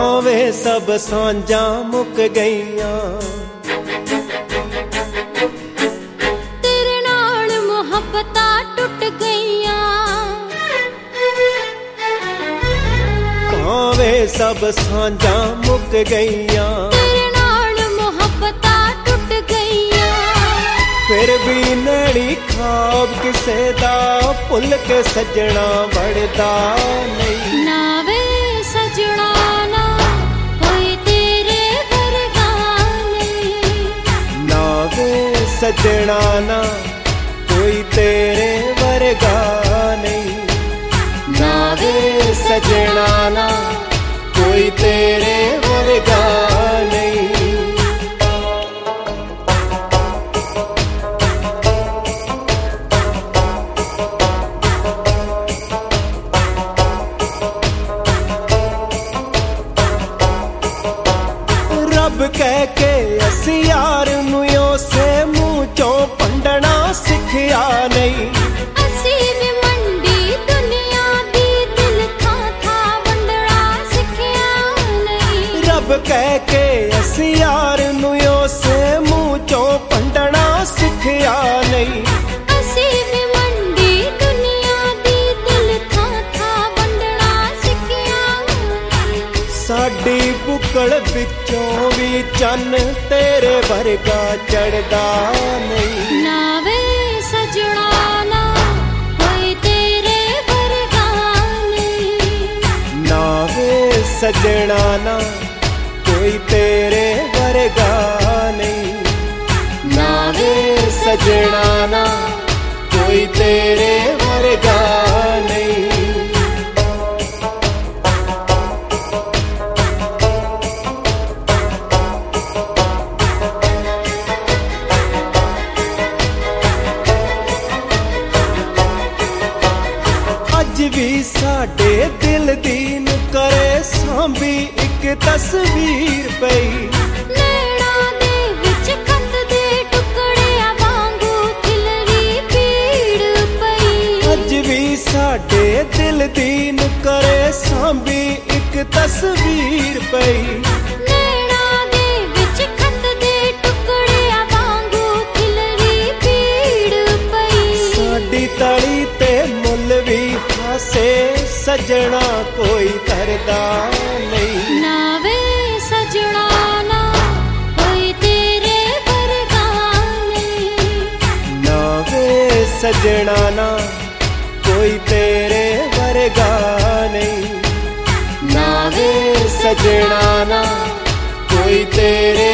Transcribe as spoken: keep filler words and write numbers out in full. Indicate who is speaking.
Speaker 1: ਹਾਂ ਵੇ ਸਭ ਸਾਂਝਾਂ ਮੁੱਕ ਗਈਆਂ,
Speaker 2: ਤੇਰੇ ਨਾਲ ਮੁਹੱਬਤਾਂ ਟੁੱਟ ਗਈਆਂ।
Speaker 1: ਹਾਂ ਵੇ ਸਭ ਸਾਂਝਾਂ ਮੁੱਕ ਗਈਆਂ,
Speaker 2: ਤੇਰੇ ਨਾਲ ਮੁਹੱਬਤਾਂ ਟੁੱਟ ਗਈਆਂ।
Speaker 1: ਫਿਰ ਵੀ ਨੈਣੀ ਖਾਬ ਕਿਸੇ ਦਾ ਭੁੱਲ ਕੇ ਸੱਜਣਾ ਵੜਦਾ ਨਹੀਂ।
Speaker 2: ਨਾ ਵੇ ਸਜਣਾ ਨਾ ਕੋਈ ਤੇਰੇ ਵਰਗਾ ਨਹੀਂ,
Speaker 1: ਨਾ ਵੇ ਸੱਜਣਾ ਨਾ ਕੋਈ ਤੇਰੇ ਵਰਗਾ ਨਹੀਂ, ਨਾ ਵੇ ਸੱਜਣਾ ਨਾ ਕੋਈ ਤੇਰੇ ਵਰਗਾ ਨਹੀਂ। ਰੱਬ ਕਹਿ ਕੇ ਅਸੀਂ ਯਾਰ ਨੂੰ ਉਸੇ ਮੂੰਹ ਚੋਂ ਭੰਡਣਾ ਸਿੱਖਿਆ ਨਹੀਂ।
Speaker 2: ਅਸੀਂ ਵੀ ਮੰਡੀ ਦੁਨੀਆ ਦੀ ਦਿਲ ਥਾਂ ਥਾਂ ਵੰਡਣਾ ਸਿੱਖਿਆ ਨਹੀਂ।
Speaker 1: ਰੱਬ ਕਹਿ ਕੇ ਅਸੀਂ ਯਾਰ ਨੂੰ ਉਸੇ ਮੂੰਹ ਚੋਂ ਭੰਡਣਾ ਸਿੱਖਿਆ ਨਹੀਂ।
Speaker 2: ਅਸੀਂ ਵੀ ਮੰਡੀ ਦੁਨੀਆ ਦੀ ਦਿਲ ਥਾਂ ਥਾਂ ਵੰਡਣਾ ਸਿੱਖਿਆ ਨਹੀਂ।
Speaker 1: ਸਾਡੀ ਬੁੱਕਲ ਵਿੱਚੋਂ ਵੀ ਚੰਨ ਤੇਰੇ ਵਰਗਾ ਚੜਦਾ ਨਹੀਂ।
Speaker 2: ਨਾ ਵੇ ਸਜਣਾ ਨਾ ਕੋਈ ਤੇਰੇ ਵਰਗਾ ਨਹੀਂ,
Speaker 1: ਨਾ ਵੇ ਸੱਜਣਾ ਨਾ ਕੋਈ ਤੇਰੇ ਵਰਗਾ ਨਹੀਂ, ਨਾ ਵੇ ਸੱਜਣਾ ਨਾ ਕੋਈ ਤੇਰੇ ਵਰਗਾ ਨਹੀਂ। ਅੱਜ ਵੀ ਸਾਡੇ ਦਿਲ ਦੀ ਨੂੰ ਕਰੇ ਸਾਂਭੀ ਇੱਕ ਤਸਵੀਰ ਪਈ।
Speaker 2: ਨੈਣਾ ਦੇ ਵਿੱਚ ਖੱਤ ਦੇ ਟੁਕੜਿਆਂ ਵਾਂਗੂ ਖਿਲਰੀ ਪੀੜ ਪਈ।
Speaker 1: ਅੱਜ ਵੀ ਸਾਡੇ ਦਿਲ ਦੀ ਨੂੰ ਕਰੇ ਸਾਂਭੀ ਇੱਕ ਤਸਵੀਰ ਪਈ।
Speaker 2: ਨੈਣਾ ਦੇ ਵਿੱਚ ਖੱਤ ਦੇ ਟੁਕੜਿਆਂ ਵਾਂਗੂ ਖਿਲਰੀ ਪੀੜ ਪਈ।
Speaker 1: ਸਾਡੀ ਤਲੀ ਤੇ ਮੁੱਲ ਵੀ ਹਾਸੇ ਸੱਜਣਾ ਕੋਈ ਕਰਦਾ ਨਹੀਂ।
Speaker 2: ਨਾ ਵੇ ਸਜਣਾ ਨਾ ਕੋਈ ਤੇਰੇ ਵਰਗਾ ਨਹੀਂ,
Speaker 1: ਨਾ ਵੇ ਸੱਜਣਾ ਨਾ ਕੋਈ ਤੇਰੇ ਵਰਗਾ ਨਹੀਂ, ਨਾ ਵੇ ਸੱਜਣਾ ਨਾ ਕੋਈ ਤੇਰੇ